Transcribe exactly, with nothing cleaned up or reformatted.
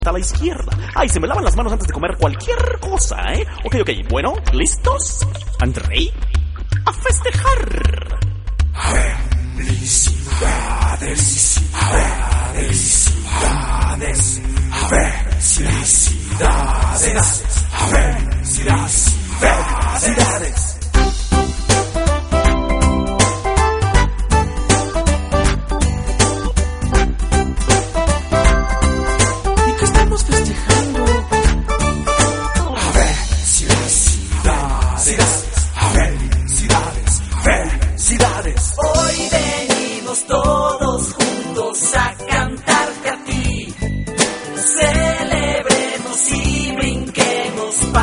a la izquierda. Ay, se me lavan las manos antes de comer cualquier cosa, ¿eh? Ok, ok, bueno, ¿listos? Andrei, a festejar. A ver, sí, a ver, sí, a ver.